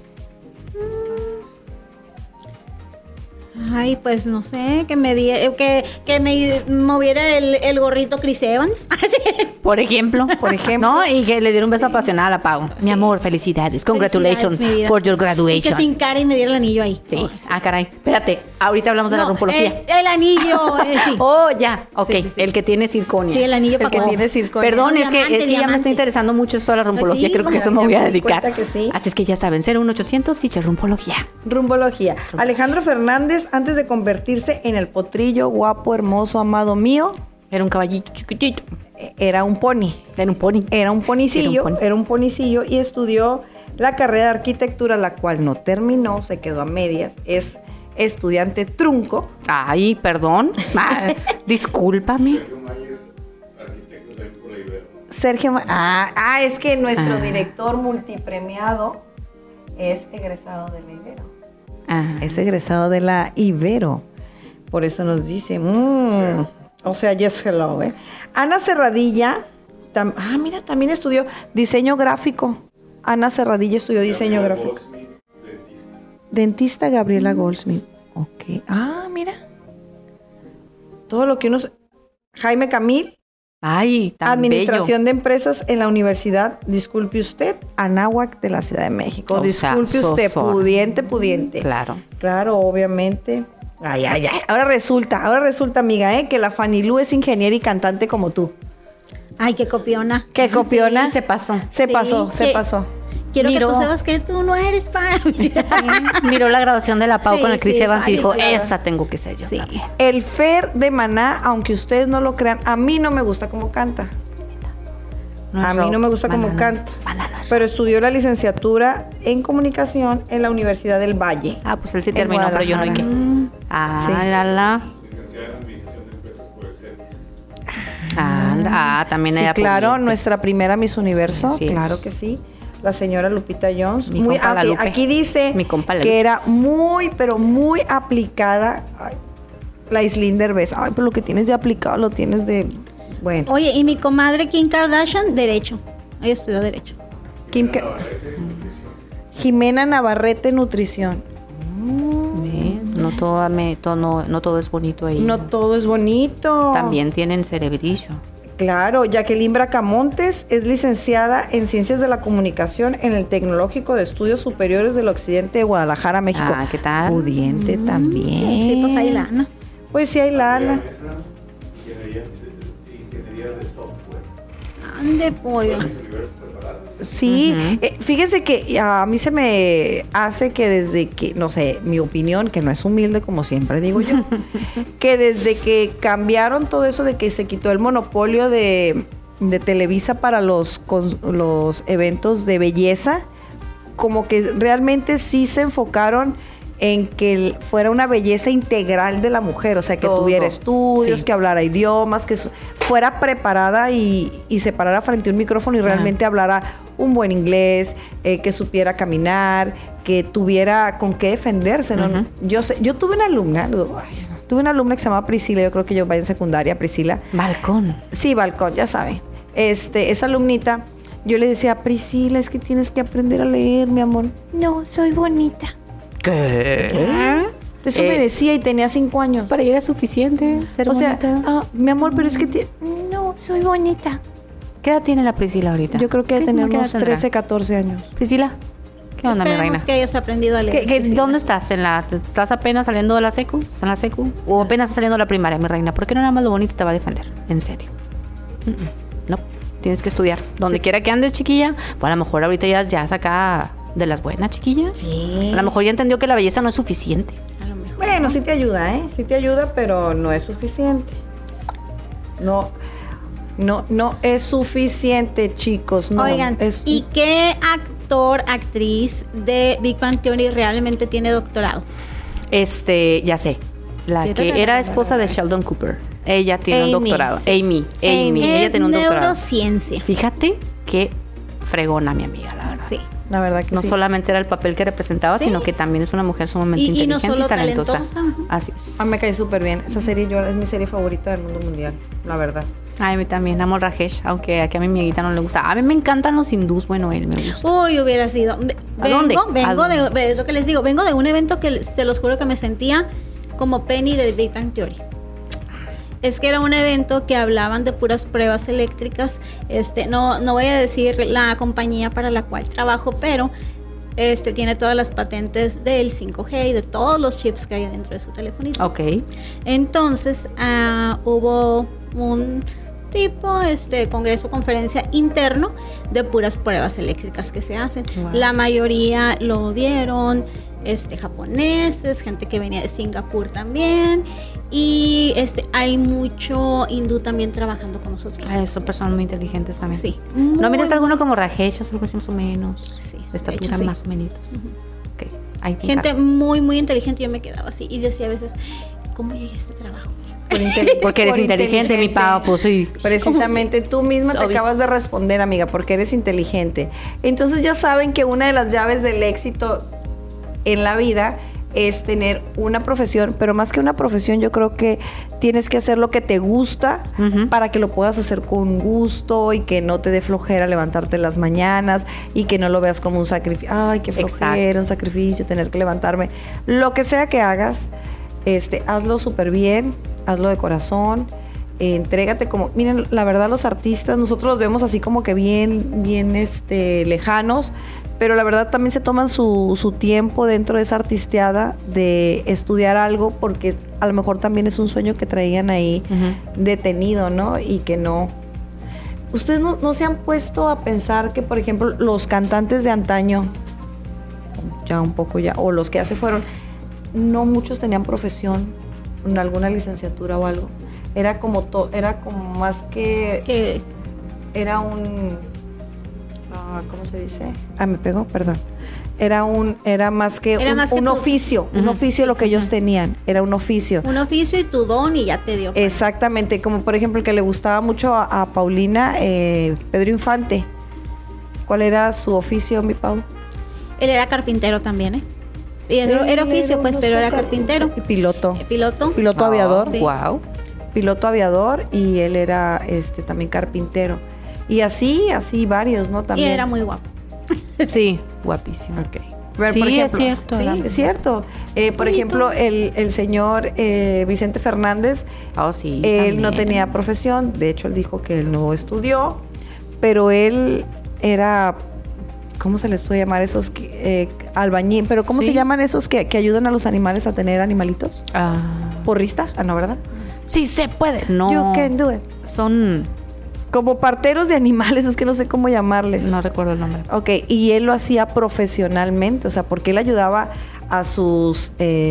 Ay, pues no sé, que me di, eh, que, que me moviera el, el gorrito Chris Evans. Por ejemplo. Por ejemplo. ¿No? Y que le diera un beso apasionado a Pau. Mi amor, felicidades. Congratulations Felicidades, mi vida. for your Y que graduation. sin cara y me diera el anillo ahí. Sí. Ah, caray. Espérate. Ahorita hablamos de la No, rumpología. el, el anillo, eh, sí. Oh, ya. Ok. Sí, sí, sí. El que tiene circonia. Sí, el anillo El pa' que cómo. tiene circonia. Perdón, No, es que, es diamante, que ya me está diamante. interesando mucho esto de la rumpología. sí, Creo que como eso ya me voy me a di dedicar. cuenta que sí. Así es que ya saben, cero uno ochocientos ficha rumpología. Rumbología. Alejandro Fernández, antes de convertirse en el potrillo guapo, hermoso, amado mío, Era un caballito chiquitito. eh, era un pony. Era un pony. Era un ponicillo, Era un pony. era un ponicillo y estudió la carrera de arquitectura, la cual no terminó, se quedó a medias. Es estudiante trunco. Ay, perdón. Ah, discúlpame. Sergio, Ma- ah, ah, es que nuestro Ah. director multipremiado es egresado de la Ibero. Ah. Es egresado de la Ibero. Por eso nos dice, mm, O sea, yes, hello, ¿eh? Ana Serradilla, tam- ah, mira, también estudió diseño gráfico. Ana Serradilla estudió diseño gráfico. Goldsmith, dentista. Dentista Gabriela Goldsmith. Ok. Ah, mira. Todo lo que uno... se- Jaime Camil, Ay, tan Administración de Empresas en la Universidad, disculpe usted, Anáhuac de la Ciudad de México. O sea, Disculpe usted, Sosona. pudiente, pudiente. Claro. Claro, obviamente. Ay, ay, ay. Ahora resulta, ahora resulta, amiga, ¿eh? que la Fanny Lu es ingeniera y cantante como tú. Ay, qué copiona. ¿Qué copiona? Se pasó. Se Sí, pasó, se que- pasó. Quiero Miró. que tú sepas que tú no eres para mí. Miró la graduación de la Pau Sí, con el Chris sí, Evans y sí, dijo, claro. esa tengo que ser yo Sí. también. El Fer de Maná, aunque ustedes no lo crean, a mí no me gusta cómo canta. No es A mí rock. no me gusta cómo Banana. canta. Banana es Pero estudió la licenciatura en comunicación en la Universidad del Valle. Ah, pues él sí en terminó, pero yo no hay que. Guadalajara. Ah, Sí. era la. Licenciada en Administración de Empresas por el CETIS. Ah, ah, también Sí, era claro, pudiente. nuestra primera Miss Universo, Sí, sí claro es. que sí. La señora Lupita Jones. Mi Muy, compa la aquí, Lupe. aquí dice Mi compa la que Lupe. era muy, pero muy aplicada. Ay, la Islín Derbez. Ay, pero lo que tienes de aplicado lo tienes de... Bueno, Oye, y mi comadre Kim Kardashian, Derecho. Ella estudió Derecho. Kim Ka- Jimena Navarrete, Nutrición. Ve, No todo, me- to- no, no todo es bonito ahí. No todo es bonito. También tienen cerebrillo. Claro, Jacqueline Bracamontes es licenciada en Ciencias de la Comunicación en el Tecnológico de Estudios Superiores del Occidente de Guadalajara, México. Ah, ¿qué tal? Pudiente también. Sí, pues ahí lana. Pues sí, hay lana. Ingeniería, ingeniería de software. Ande, pollo. Mis universos preparados. Sí, Ujú. eh, fíjense que a mí se me hace que desde que, no sé, mi opinión, que no es humilde como siempre digo yo, que desde que cambiaron todo eso de que se quitó el monopolio de, de Televisa para los, con- los eventos de belleza, como que realmente sí se enfocaron en que el- fuera una belleza integral de la mujer, o sea, que Todo. tuviera estudios, Sí. que hablara idiomas, que s- fuera preparada y, y se parara frente a un micrófono y realmente hablara un buen inglés, eh, que supiera caminar, que tuviera con qué defenderse, ¿no? Ujú. Yo sé, yo tuve una alumna, ay, tuve una alumna que se llamaba Priscila, yo creo que yo vaya en secundaria, Priscila. Balcón. Sí, balcón, ya saben. Este, esa alumnita, yo le decía, Priscila, es que tienes que aprender a leer, mi amor. No, soy bonita. ¿Qué? Eso Eh, me decía y tenía cinco años. Para ella era suficiente ser O sea, bonita. ah, mi amor, pero es que ti- no, soy bonita. ¿Qué edad tiene la Priscila ahorita? Yo creo que ¿Qué- debe tener cómo qué edad unos tendrá? trece, catorce años. Priscila, ¿qué onda, mi Esperemos reina? que hayas aprendido a leer. ¿Qué- qué- Priscila. ¿Dónde estás? ¿En la, ¿Estás apenas saliendo de la secu? ¿Estás en la secu? ¿O apenas estás saliendo de la primaria, mi reina? ¿Por qué no nada más lo bonito te va a defender? En serio. Mm, mm. No, tienes que estudiar. Donde quiera que andes, chiquilla. Pues a lo mejor ahorita ya, ya es acá de las buenas, chiquillas. Sí. A lo mejor ya entendió que la belleza no es suficiente. A lo mejor. Bueno, sí te ayuda, ¿eh? Sí te ayuda, pero no es suficiente. No, no, no es suficiente, chicos. No, Oigan, es, ¿y qué actor, actriz de Big Bang Theory realmente tiene doctorado? Este, ya sé. La Sí, que ra, ra, era ra, esposa ra, de ra. Sheldon Cooper. Ella tiene un Amy, doctorado. sí. Amy, Amy. Amy. Ella Es tiene un doctorado. neurociencia. Fíjate qué fregona, mi amiga, la verdad. Sí. la verdad que No sí. solamente era el papel que representaba, Sí. sino que también es una mujer sumamente Y- y no inteligente y, solo talentosa. talentosa, ajá. Así es. A mí me cae súper bien. Esa serie yo, es mi serie favorita del mundo mundial, la verdad. Ay, a mí también, amo a Rajesh, aunque aquí a mi amiguita no le gusta. A mí me encantan los hindús, bueno, él me gusta. Uy, hubiera sido. Ve- ¿A Vengo, dónde? vengo ¿A de, dónde? ve, es lo que les digo, vengo de un evento que les- se los juro que me sentía como Penny de Big Bang Theory. Es que era un evento que hablaban de puras pruebas eléctricas. Este, no, no voy a decir la compañía para la cual trabajo, pero este tiene todas las patentes del cinco G y de todos los chips que hay dentro de su telefonito. Ok. Entonces ah, hubo un tipo este congreso, conferencia interno de puras pruebas eléctricas que se hacen. Wow. La mayoría lo dieron este japoneses, gente que venía de Singapur también, y este hay mucho hindú también trabajando con nosotros. Ay, son personas muy inteligentes también. Sí. ¿No Muy, miraste alguno muy- como Rajesh, algo así más o menos? Sí, De de estatura hecho, sí. más o menos. Ok. Ahí te Gente encargo. muy muy inteligente. Yo me quedaba así y decía a veces, ¿cómo llegué a este trabajo? Por inteli- Porque eres por inteligente, mi pavo, pues sí. Precisamente tú misma te Obis. acabas de responder, amiga, porque eres inteligente. Entonces ya saben que una de las llaves del éxito en la vida es tener una profesión, pero más que una profesión, yo creo que tienes que hacer lo que te gusta Ujú. para que lo puedas hacer con gusto y que no te dé flojera levantarte en las mañanas y que no lo veas como un sacrificio. Ay, qué flojera, Exacto. un sacrificio, tener que levantarme. Lo que sea que hagas, este, hazlo súper bien, hazlo de corazón. Eh, entrégate como, miren, la verdad los artistas, nosotros los vemos así como que bien, bien este, lejanos, pero la verdad también se toman su, su tiempo dentro de esa artisteada de estudiar algo porque a lo mejor también es un sueño que traían ahí Ujú. detenido, ¿no? Y que no. ¿Ustedes no, no se han puesto a pensar que, por ejemplo, los cantantes de antaño, ya un poco ya, o los que ya se fueron, no muchos tenían profesión, alguna licenciatura o algo? Era como, to, era como más que... Que Era un... ah, ¿cómo se dice? Ah, me pegó, perdón. Era un, era más que Era un, más que un tu- oficio, un Ujú. oficio lo que ellos tenían, era un oficio. un oficio y tu don y ya te dio. Exactamente, como por ejemplo el que le gustaba mucho a, a Paulina, eh, Pedro Infante. ¿Cuál era su oficio, mi Pau? Él era carpintero también, ¿eh? Y era, era oficio, pues, pero era carpintero. Y piloto. Eh, Piloto. Piloto aviador. Sí. Wow. Piloto aviador y él era este también carpintero. Y así, así varios, ¿no? Y También. era muy guapo. Sí, guapísimo. Ok. Pero, Sí, por es ejemplo, cierto, Sí, era- es cierto. Eh, por Bonito. ejemplo, el, el señor eh, Vicente Fernández, Oh, sí. él no también. tenía profesión. De hecho, él dijo que él no estudió, pero él era, ¿cómo se les puede llamar esos que, eh, albañil? Pero ¿cómo Sí. se llaman esos que, que ayudan a los animales a tener animalitos? Ah, ¿Porrista? Ah, no, ¿verdad? sí, se puede. No. You can do it. Son. Como parteros de animales, es que no sé cómo llamarles. No recuerdo el nombre. Ok, y él lo hacía profesionalmente, o sea, porque él ayudaba a sus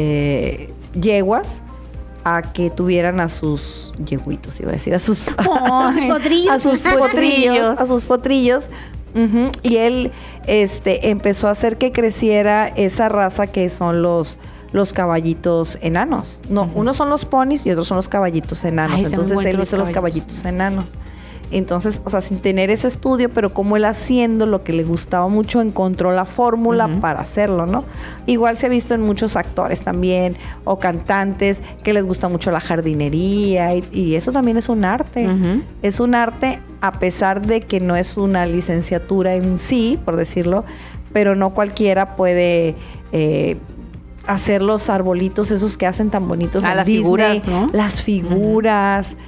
eh, yeguas a que tuvieran a sus yeguitos, iba a decir, a sus, A sus potrillos. a sus potrillos, a sus potrillos. Ujú, y él este, empezó a hacer que creciera esa raza que son los los caballitos enanos. No, Ujú. unos son los ponis y otros son los caballitos enanos. Ay, están muy Entonces él bonitos hizo los los caballitos. caballitos enanos. Entonces, o sea, sin tener ese estudio, pero como él haciendo lo que le gustaba mucho, encontró la fórmula Ujú. para hacerlo, ¿no? Igual se ha visto en muchos actores también, o cantantes, que les gusta mucho la jardinería, y, y eso también es un arte. Ujú. Es un arte a pesar de que no es una licenciatura en sí, por decirlo, pero no cualquiera puede... eh, hacer los arbolitos esos que hacen tan bonitos Ah, en las Disney, figuras, ¿no? las figuras,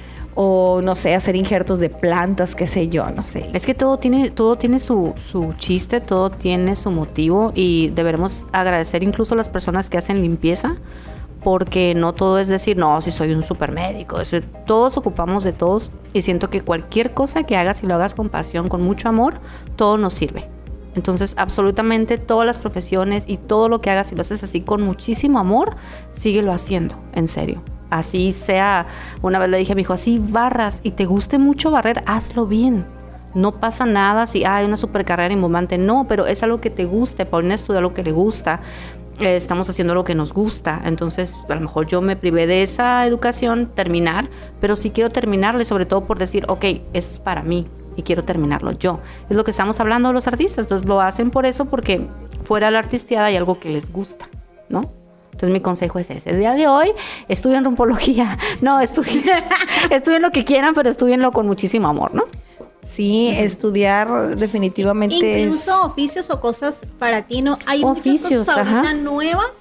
o no sé, hacer injertos de plantas, qué sé yo, no sé. Es que todo tiene, todo tiene su, su chiste, todo tiene su motivo y deberemos agradecer incluso a las personas que hacen limpieza, porque no todo es decir, no, si soy un supermédico. Es, todos ocupamos de todos y siento que cualquier cosa que hagas y lo hagas con pasión, con mucho amor, todo nos sirve. Entonces, absolutamente todas las profesiones y todo lo que hagas, si lo haces así con muchísimo amor, síguelo haciendo, en serio. Así sea, una vez le dije a mi hijo, así barras y te guste mucho barrer, hazlo bien. No pasa nada si hay una super carrera embomante, no, pero es algo que te guste. Paulina estudia lo que le gusta, eh, estamos haciendo lo que nos gusta. Entonces, a lo mejor yo me privé de esa educación, terminar, pero sí quiero terminarlo y sobre todo por decir, ok, eso es para mí y quiero terminarlo yo. Es lo que estamos hablando de los artistas, entonces lo hacen por eso, porque fuera de la artisteada hay algo que les gusta, ¿no? Entonces mi consejo es ese. El día de hoy estudien rumpología. No, estudien, estudien lo que quieran, pero estudienlo con muchísimo amor, ¿no? Sí, estudiar definitivamente Incluso es... oficios o cosas para ti, ¿no? Hay Oficios, muchas cosas ahorita ajá. nuevas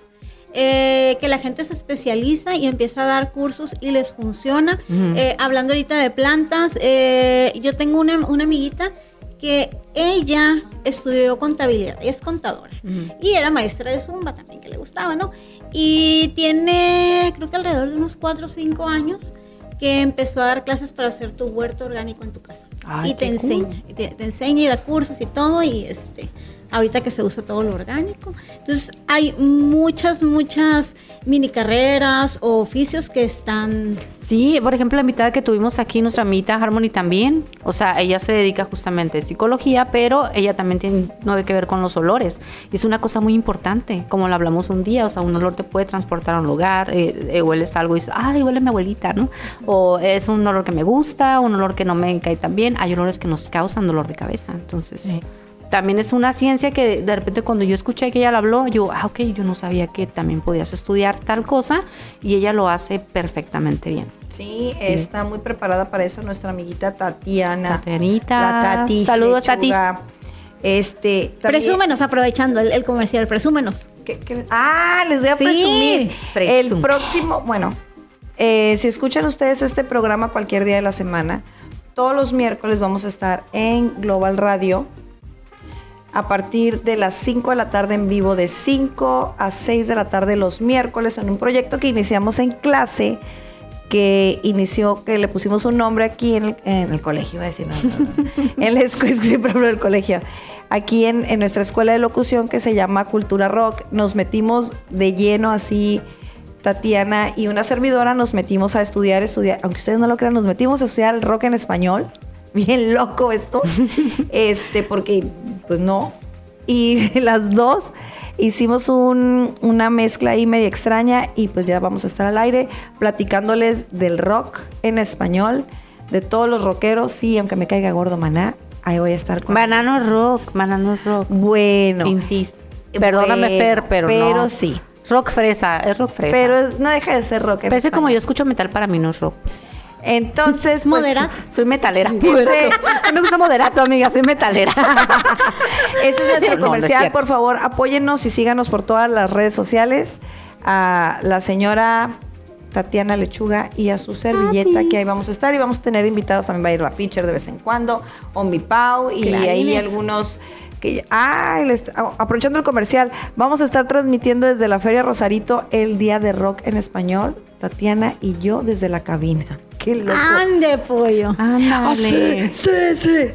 eh, que la gente se especializa y empieza a dar cursos y les funciona. Ujú. Eh, hablando ahorita de plantas, eh, yo tengo una, una amiguita que ella estudió contabilidad, ella es contadora Ujú. y era maestra de Zumba también, que le gustaba, ¿no? Y tiene, creo que alrededor de unos cuatro o cinco años que empezó a dar clases para hacer tu huerto orgánico en tu casa. Ay, y te qué cool. enseña, y te, te enseña y da cursos y todo, y este, ahorita que se usa todo lo orgánico. Entonces hay muchas, muchas mini carreras o oficios que están... Sí, por ejemplo, la invitada que tuvimos aquí, nuestra amiguita Harmony también, o sea, ella se dedica justamente a psicología, pero ella también tiene no que ver con los olores. Y es una cosa muy importante, como lo hablamos un día, o sea, un olor te puede transportar a un lugar, eh, eh, hueles algo y dices, ay, huele a mi abuelita, ¿no? O es un olor que me gusta, un olor que no me cae tan bien. Hay olores que nos causan dolor de cabeza, entonces... Sí. también es una ciencia que de repente cuando yo escuché que ella lo habló, yo, ah, ok, yo no sabía que también podías estudiar tal cosa y ella lo hace perfectamente bien. Sí, está muy preparada para eso nuestra amiguita Tatiana. Tatianita. La Tatis. Saludos, Lechuga. Tatis. Este, también- Presúmenos, aprovechando el, el comercial, presúmenos. ¿Qué- qué- ah, les voy a Sí. presumir. El Presume. próximo, bueno, eh, si escuchan ustedes este programa cualquier día de la semana, todos los miércoles vamos a estar en Global Radio a partir de las cinco de la tarde en vivo, de cinco a seis de la tarde los miércoles, en un proyecto que iniciamos en clase, que inició, que le pusimos un nombre aquí en el, en el colegio, iba a decir, no, no, no. En la escuela, siempre hablo del colegio. Aquí en, en nuestra escuela de locución que se llama Cultura Rock, nos metimos de lleno así, Tatiana y una servidora nos metimos a estudiar, estudiar, aunque ustedes no lo crean, nos metimos a estudiar el rock en español. Bien loco esto, este, porque pues no. Y las dos hicimos un, una mezcla ahí medio extraña y pues ya vamos a estar al aire platicándoles del rock en español, de todos los rockeros. Sí, aunque me caiga gordo Maná, ahí voy a estar con Banano Rock, Banano Rock. Bueno. Insisto. Perdóname, bueno, Fer, pero, pero no. sí. Rock fresa, es rock fresa. Pero es- no deja de ser rock en Parece como español. yo escucho metal, para mí no es rock. pues. Entonces, pues, Moderato. Soy metalera. Ese- A mí me gusta moderato, amiga, soy metalera. ese es nuestro No, no es comercial. cierto. Por favor, apóyennos y síganos por todas las redes sociales. A la señora Tatiana Lechuga y a su servilleta, que ahí vamos a estar. Y vamos a tener invitados, también va a ir la Feature de vez en cuando, Ombi Pau y Clarines. ahí algunos... Que, ah, les- ah, aprovechando el comercial, vamos a estar transmitiendo desde la Feria Rosarito el Día de Rock en Español, Tatiana y yo desde la cabina. ¡Qué loco! Ande, pollo. Ah, sí, Ándale. sí, sí.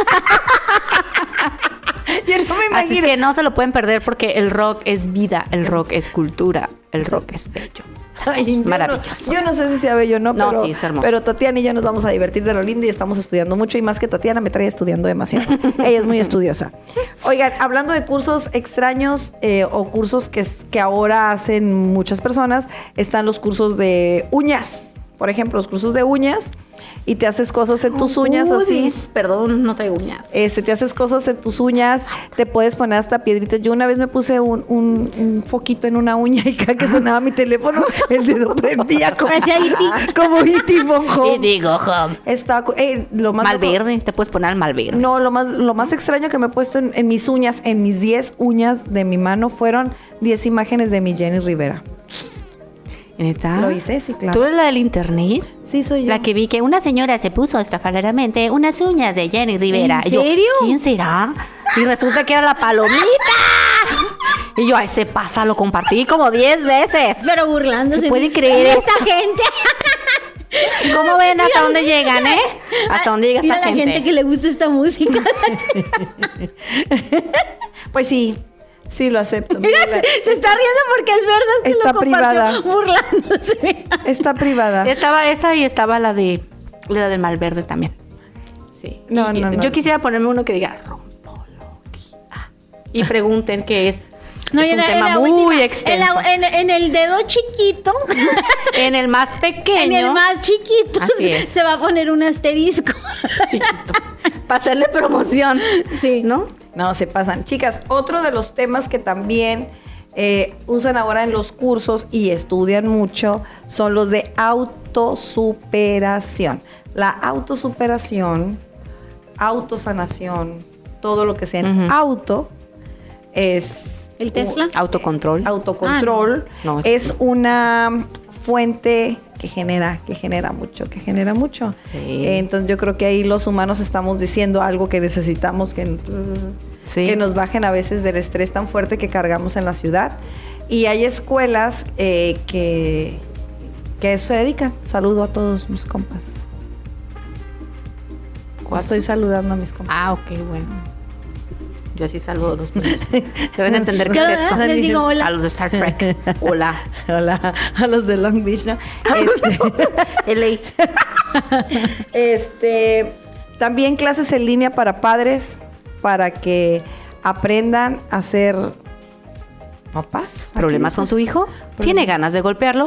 Yo no me Así es imagino. que no se lo pueden perder porque el rock es vida, el rock es cultura, el rock es bello. Ay, yo no- Maravilloso. Yo no, sé si sea bello o no, No, pero, sí, es hermoso. pero Tatiana y yo nos vamos a divertir de lo lindo y estamos estudiando mucho. Y más que Tatiana me trae estudiando demasiado. Ella es muy estudiosa. Oigan, hablando de cursos extraños eh, o cursos que, es- que ahora hacen muchas personas, están los cursos de uñas. Por ejemplo, los cursos de uñas y te haces cosas en tus uñas así. Udis, perdón, no traigo uñas. Este, te haces cosas en tus uñas, te puedes poner hasta piedritas. Yo una vez me puse un, un- un foquito en una uña y cada que sonaba mi teléfono, el dedo prendía como Parecía E T. como E T Phone Y Home. digo, home. Está, cu- eh, lo más loco- Malverde, te puedes poner al malverde. No, lo más, lo más extraño que me he puesto en, en mis uñas, en mis diez uñas de mi mano, fueron diez imágenes de mi Jenny Rivera. ¿Neta? Lo hice, sí, claro. ¿Tú eres la del internet? Sí, soy yo. La que vi que una señora se puso estrafalariamente unas uñas de Jenny Rivera. ¿En Y yo, serio? ¿quién será? Y resulta que era la palomita. Y yo, a ese pasa, lo compartí como diez veces. Pero burlándose. ¿Se puede creer Mira eso? esta gente. ¿Cómo ven hasta Mira, dónde llegan, eh? ¿Hasta dónde llega Mira esta la gente? gente que le gusta esta música. Pues sí, sí lo acepto. Mira, Mira, se está riendo porque es verdad que Está lo compartió privada. burlándose. está privada. Estaba esa y estaba la de la del Malverde también. Sí. No, Y- no, no. Yo quisiera ponerme uno que diga rompoloquia. Y pregunten qué es. No, es y un en la- tema en la muy última- extenso. En, la- en- en el dedo chiquito, En el más pequeño. en el más chiquito, Así es. se va a poner un asterisco. chiquito. Para hacerle promoción. Sí. ¿No? No, se pasan. Chicas, otro de los temas que también eh, usan ahora en los cursos y estudian mucho son los de autosuperación. La autosuperación, autosanación, todo lo que sea en Ujú. auto es... ¿El Tesla? Autocontrol. Autocontrol Ah, no. No, es- es una fuente que genera, que genera mucho, que genera mucho. Sí. Eh, Entonces yo creo que ahí los humanos estamos diciendo algo que necesitamos que, Sí. que nos bajen a veces del estrés tan fuerte que cargamos en la ciudad. Y hay escuelas eh, que, que a eso se dedican. Saludo a todos mis compas. ¿Cuatro? Estoy saludando a mis compas. Ah, ok, bueno. Yo así saludo a los niños. Deben entender qué Yo, es esto. ¿eh? Les digo hola. A los de Star Trek. Hola. Hola, a los de Long Beach, ¿no? Este, L A. Este, también clases en línea para padres, para que aprendan a ser papás. ¿Problemas con su hijo? Problemas. ¿Tiene ganas de golpearlo?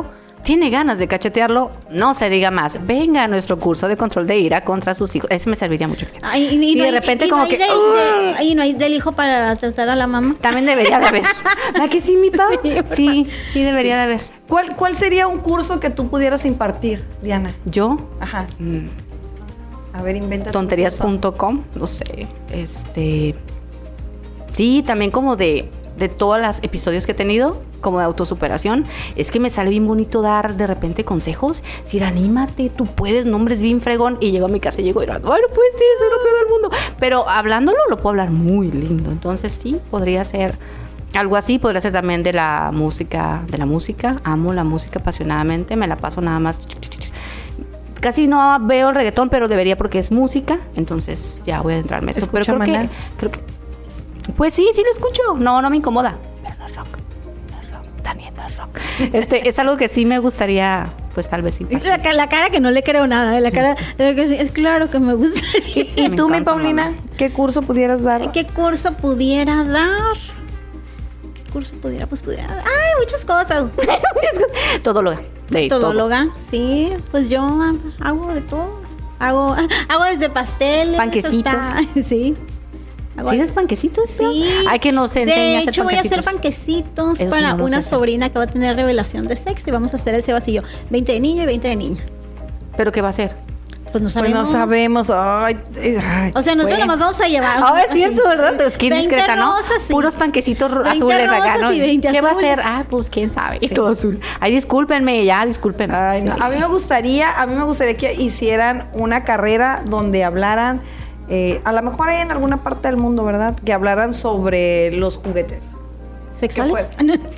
tiene ganas de cachetearlo, no se diga más. Venga a nuestro curso de control de ira contra sus hijos. Eso me serviría mucho. Ay, y, y Sí, no de hay- repente y como no hay que, del- ¡uh! de- y no hay del hijo para tratar a la mamá. También debería de haber. ¿A que sí, mi Pau? Sí, Sí, sí, debería de haber. ¿Cuál, ¿Cuál sería un curso que tú pudieras impartir, Diana? Yo, Ajá. mm, A ver, inventa. tonterías punto com, no sé, este... Sí, también como de, de todos los episodios que he tenido, como de autosuperación, es que me sale bien bonito dar de repente consejos. Decir, anímate, tú puedes, nombres bien fregón. Y llego a mi casa y llego y digo, bueno, pues sí, soy lo peor del mundo. Pero hablándolo lo puedo hablar muy lindo. Entonces sí, podría ser algo así. Podría ser también de la música, de la música. Amo la música apasionadamente, me la paso nada más... Casi no veo el reggaetón, pero debería porque es música. Entonces ya voy a adentrarme en eso. Pero ¿Escucha creo que, Maná? creo que... Pues sí, sí lo escucho. No, no me incomoda. Pero no es rock. No es rock. También no es rock. Este, es algo que sí me gustaría, pues tal vez impartir. La, ca- la cara que no le creo nada, la cara de que sí, es claro que me gustaría. ¿Y Me tú, mi encanta, Paulina, mamá. qué curso pudieras dar? ¿Qué curso pudiera dar? ¿Qué curso pudiera? Pues pudiera dar. ¡Ay, muchas cosas! Todóloga. De todo. Todóloga, sí. Pues yo hago de todo. Hago, hago desde pasteles. Panquecitos. hasta- sí. Hago- ¿Sí eres panquecitos? Sí. Hay que nos enseñe De a hacer hecho, voy a hacer panquecitos. panquecitos Eso sí para no lo una sé hacer. sobrina que va a tener revelación de sexo y vamos a hacer el Sebas y yo. veinte de niño y veinte de niña. ¿Pero qué va a hacer? Pues no Pues sabemos. no sabemos. Ay, ay. O sea, nosotros Bueno. nomás vamos a llevar. Ah, es así. cierto, ¿verdad? Es que veinte discreta, ¿no? rosas, sí. Puros panquecitos ro- veinte azules acá, rosas ¿no? y veinte ¿Qué va a azules. hacer? Ah, pues quién sabe. Y Sí. todo azul. Ay, discúlpenme, ya, discúlpenme. Ay, no. A mí me gustaría, a mí me gustaría que hicieran una carrera donde hablaran, eh, a lo mejor hay en alguna parte del mundo, ¿verdad? Que hablaran sobre los juguetes. ¿Sexuales?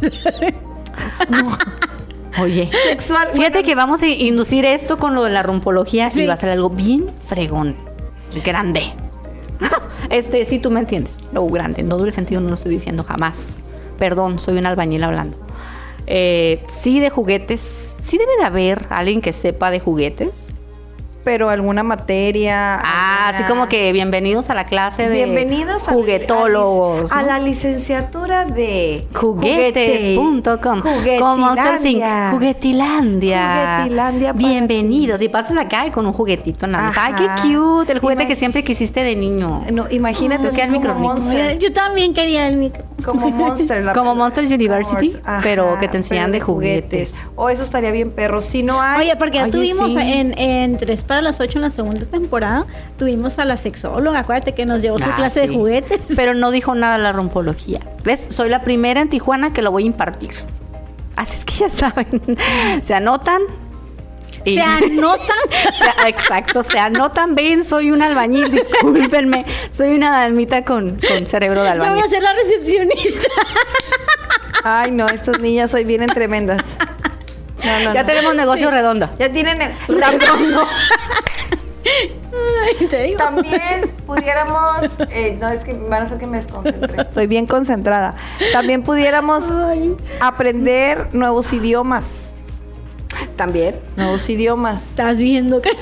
Oye, Sexual. fíjate bueno, que vamos a inducir esto con lo de la rumpología Sí. y va a ser algo bien fregón, grande. Este, sí, tú me entiendes. Lo grande, en doble sentido no lo estoy diciendo jamás. Perdón, soy un albañil hablando. Eh, sí, de juguetes. Sí debe de haber alguien que sepa de juguetes. pero alguna materia. Ah, alguna- así como que bienvenidos a la clase de Bienvenidos a- juguetólogos. a, ¿no? la licenciatura de Juguetes punto com. Como Monster Inc. Juguetilandia. Juguetilandia. Juguetilandia para Bienvenidos. Y pasas acá y con un juguetito en la mesa. Ay, Ajá. qué cute. El juguete Imag- que siempre quisiste de niño. No, imagínate Yo así quería el como micronito. Monster. Yo también quería el micro. Como Monster. la- Como Monster University, Ajá, pero que te enseñan pero de juguetes. O eso estaría bien, perro. Si no hay. Oye, porque ya Oye, tuvimos sí. en, en Tres para las ocho en la segunda temporada, tuvimos a la sexóloga, acuérdate que nos llevó su Ah, clase sí. de juguetes. Pero no dijo nada de la rumpología. ¿Ves? Soy la primera en Tijuana que lo voy a impartir. Así es que ya saben. Se anotan. y- Se anotan. Se- exacto, se anotan. Ven, soy un albañil, discúlpenme. Soy una dalmita con, con cerebro de Yo voy albañil. a ser la recepcionista. Ay, no, estas niñas hoy vienen tremendas. No, no, Ya no. tenemos negocio redondo. Ya tienen. Redondo. Ay, te digo. También pudiéramos. eh, no, es que van a hacer que me desconcentre. Estoy bien concentrada. También pudiéramos aprender nuevos idiomas. También. Nuevos idiomas. Estás viendo que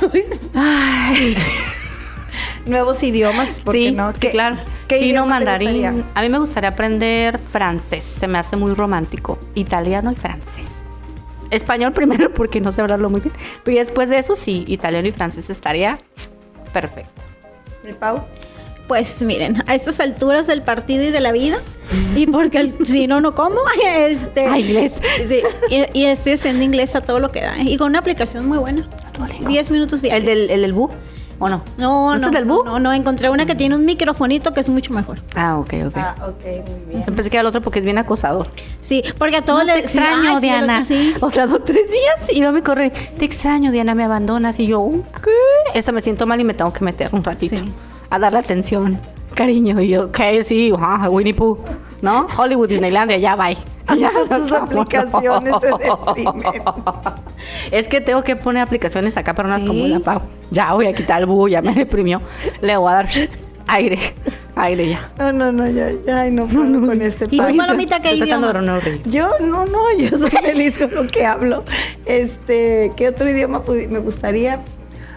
Nuevos idiomas, ¿por qué Sí, no? sí, ¿Qué- claro. ¿Qué Chino, idioma te mandarín. gustaría? A mí me gustaría aprender francés. Se me hace muy romántico. Italiano y francés. Español primero porque no sé hablarlo muy bien. Pero ya después de eso sí, italiano y francés estaría perfecto. ¿Mi Pau? Pues miren, a estas alturas del partido y de la vida, y porque el- si no, no como, este, Ah, inglés. sí, y, y estoy estudiando inglés a todo lo que da, ¿eh? Y con una aplicación muy buena. diez minutos diarios. ¿El del, el del Bu? ¿O no? No, ¿No es no, el del Bu? no, no, encontré una que tiene un microfonito que es mucho mejor. Ah, ok, ok. Ah, ok, muy bien. Pensé que era el otro porque es bien acosador. Sí, porque a todos No, te les sí, extraño, ay, sí, Diana. el otro sí. O sea, dos, tres días y va a me correr. Te extraño, Diana, me abandonas. Y yo, ¿qué? Esa me siento mal y me tengo que meter un ratito Sí. a darle atención, cariño. Y yo, ¿qué? Sí, ajá, Winnie Pooh, ¿no? Hollywood, Disneylandia, ya, bye. Ya, Tus aplicaciones se deprimen. Es que tengo que poner aplicaciones acá para unas Sí. como la Pau. Ya voy a quitar el búho, ya me deprimió. Le voy a dar aire, aire ya. No, no, no, ya, ya, ay, no puedo con este ¿Y tú, país. Palomita, qué Estoy tratando de idioma? no reír. Yo, no, no, yo soy feliz con lo que hablo. Este, ¿qué otro idioma pudi- me gustaría?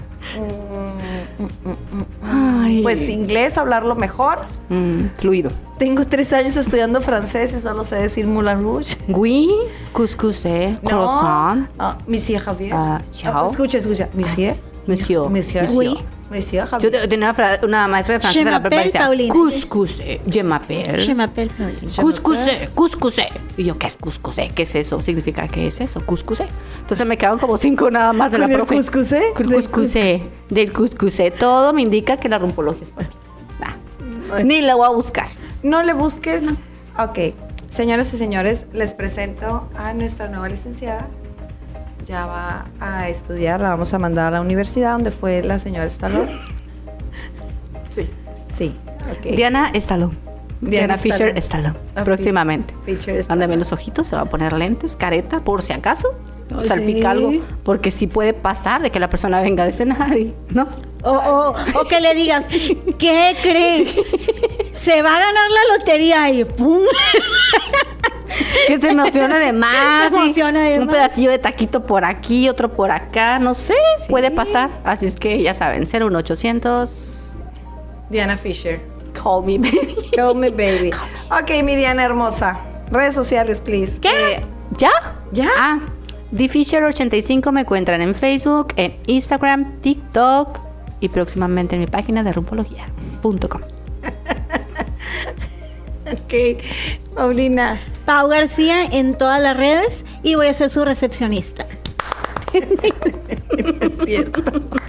Mm, mm, mm, mm, mm. Ay. Pues inglés, hablarlo mejor. Mm, fluido. Tengo tres años estudiando francés y solo sé decir Moulin Rouge. Oui, couscous, croissant. Ah, Monsieur Javier. Ah, chao. Ah, escucha, escucha. Monsieur. Monsieur. Monsieur. Oui. Monsieur Yo Javier. te- tenía una, fra- una maestra de francés Je en la m'appelle prepa y decía, Paulina. couscous, je m'appelle. Je m'appelle Pauline. Couscous, couscous. Y yo, ¿qué es couscous? ¿Qué es eso? ¿Significa qué es eso? Couscous. Entonces me quedaron como cinco nada más de la ¿Con el profe. couscousé? Con Del couscousé. Del couscousé. Todo me indica que la rumpología es para mí. Nah. Ni la voy a buscar. No le busques. Ok. Señoras y señores, les presento a nuestra nueva licenciada. Ya va a estudiar, la vamos a mandar a la universidad donde fue la señora Stallone. Sí. Sí. Ok. Diana Stallone. Diana, Diana Fisher Stallone. Stallone. Ah, próximamente. Fisher Stallone. Ándame los ojitos, se va a poner lentes, careta, por si acaso. Oh, salpica sí. algo. Porque sí puede pasar de que la persona venga de cenar y. ¿No? O, o, o que le digas, ¿qué creen? Se va a ganar la lotería y ¡pum! Que se emocione de más. Se emociona de un más. pedacillo de taquito por aquí, otro por acá. No sé, puede pasar. Así es que ya saben, cero uno ochocientos. Diana Fisher. Call me, baby. Call me baby. Ok, mi Diana hermosa. Redes sociales, please. ¿Qué? ¿Ya? ¿Ya? Ah, DFisher ochenta y cinco me encuentran en Facebook, en Instagram, TikTok y próximamente en mi página de rumpología punto com. Ok. Paulina. Pau García en todas las redes y voy a ser su recepcionista. Es cierto.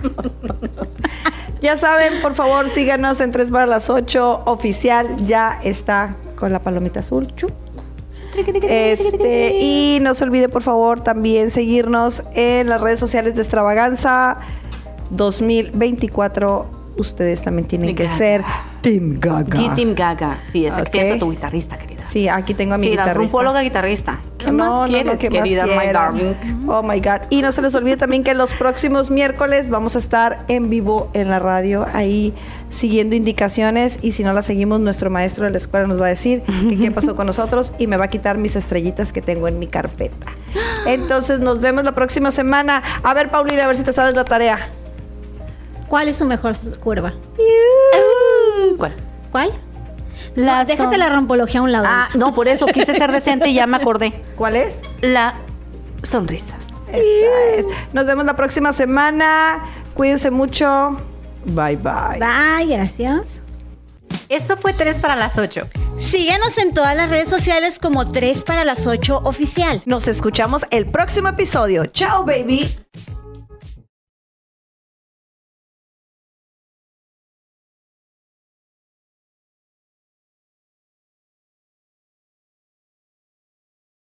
Ya saben, por favor, síganos en tres para las ocho oficial. Ya está con la palomita azul. Chu. Este, y no se olvide, por favor, también seguirnos en las redes sociales de Extravaganza dos mil veinticuatro. Ustedes también tienen que Gaga. ser Team Gaga. Y Team Gaga. Sí, esa Ok. que es a tu guitarrista, querida. Sí, aquí tengo a mi Sí, la guitarrista. rumpóloga guitarrista. ¿Qué No, más no, no, quieres, ¿qué más querida my quiero? darling? Oh my God. Y no se les olvide también que los próximos miércoles vamos a estar en vivo en la radio, ahí siguiendo indicaciones. Y si no las seguimos, nuestro maestro de la escuela nos va a decir que qué pasó con nosotros y me va a quitar mis estrellitas que tengo en mi carpeta. Entonces, nos vemos la próxima semana. A ver, Paulina, a ver si te sabes la tarea. ¿Cuál es su mejor curva? ¿Cuál? ¿Cuál? La No, déjate son- la rompología a un lado. Ah, no, por eso quise ser decente y ya me acordé. ¿Cuál es? La sonrisa. Esa es. Nos vemos la próxima semana. Cuídense mucho. Bye, bye. Bye, gracias. Esto fue tres para las ocho. Síguenos en todas las redes sociales como tres para las ocho oficial. Nos escuchamos el próximo episodio. Chao, baby.